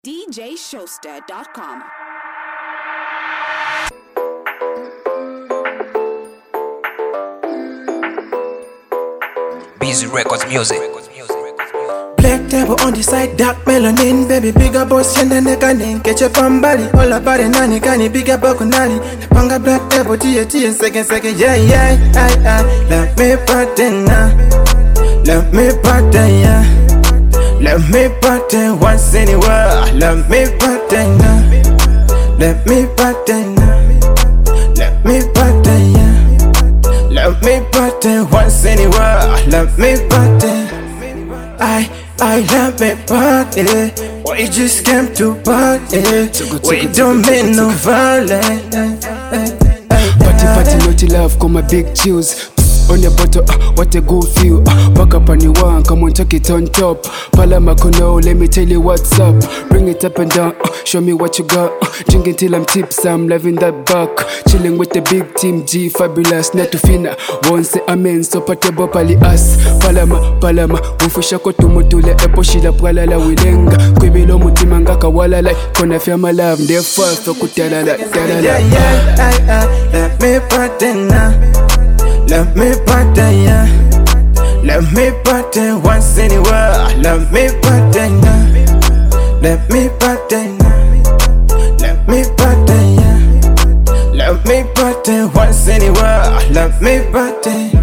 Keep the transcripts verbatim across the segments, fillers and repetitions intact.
D J Showster dot com. Busy Records Music. Black table on the side, dark melanin. Baby, bigger boss, yenda nekanin. Catch up on body, all about it, nani, kani, bigger bakunani. Panga black table, tia, tia, second, second, yeah, yeah, I, I. Let me party now. Let me party, yeah. Let me party once in a while. Let me party now. Let me party now. Let me party, yeah. Let me party once in a while. Let me party. I, I let me party. We just came to party. We don't mean no violence. Party, party, naughty love, call my big chills. On the bottle, uh, what a good feel. uh, Back up on the one, come on, take it on top. Palama Kono, let me tell you what's up. Bring it up and down, uh, show me what you got. uh, Drinking till I'm tips, I'm loving that back. Chilling with the big team, G, fabulous, not to fina. Won't say amen, so patebo pali us. Palama, palama, ufusha kotu mutule, epo shila pralala wilenga. Kwibilo mutimanga kawala like, kona fema love, they're fast, so kutala like, yeah, yeah, yeah, I, I, let me party now. Let me party, yeah. Let me party once in a while. Let me party now. Let me party now. Let me party, yeah. Let me party once in a while. Let me party.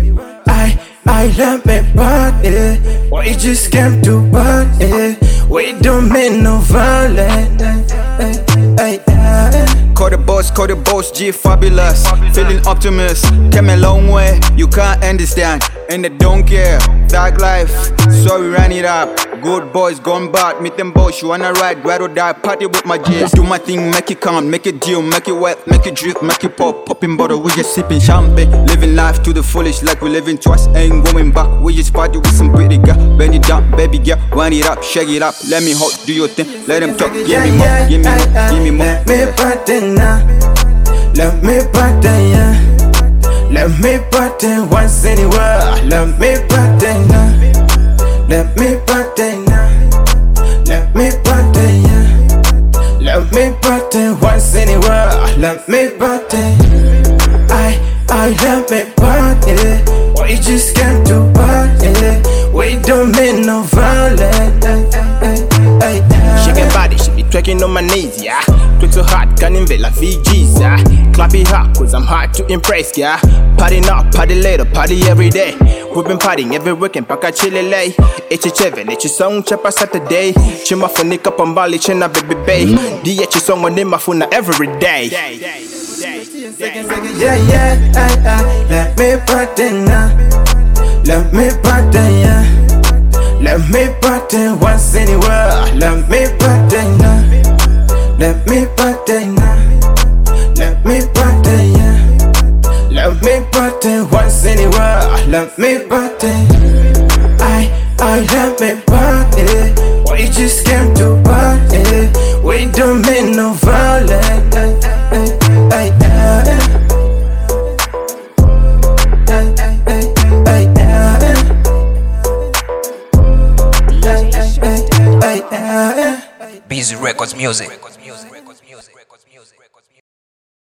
I, I let me party. We just came to party. We don't mean no violence. Hey, hey, hey. Call the boss, call the boss, G fabulous. Feeling optimist, came a long way. You can't understand, and they don't care. Dark life, so we ran it up. Good boys gone bad, meet them boys. You wanna ride, ride or die. Party with my G's. Do my thing, make it count, make it deal, make it wet, make it drip, make it pop. Popping bottle, we just sipping champagne. Living life to the fullest, like we living twice. Ain't going back. We just party with some pretty girl. Bend it down, baby girl, wind it up, shake it up. Let me hold, do your thing. Let them talk, give me more, give me more, give me more. Let me party now. Let me party, yeah. Let me party once in a while. Let me party now. Let me party now. Let me party, yeah. Let me party once in a while. Let me party. I, I let me party. We just came to party. We don't mean no violence. She get body, she be twerking on my knees, yeah. Twerk so hard, can't invade like V Gs, yeah. Clap it hard, cause I'm hard to impress, yeah. Party now, party later, party every day. We've been partying every weekend, paka chile lay. H H seven, H song, chapa Saturday. Chima funika pambali, chena baby bay. D H song on in my phone every day. Yeah, yeah, I, I, let me party now. Let me party, yeah. Let me party once in a while. Let me party now. Let me party now. Let me party, yeah. Let me party once in a while. Let me party. I, I let me party. We just came to party. We don't mean no violence. Hey, hey, hey. Busy Records Music.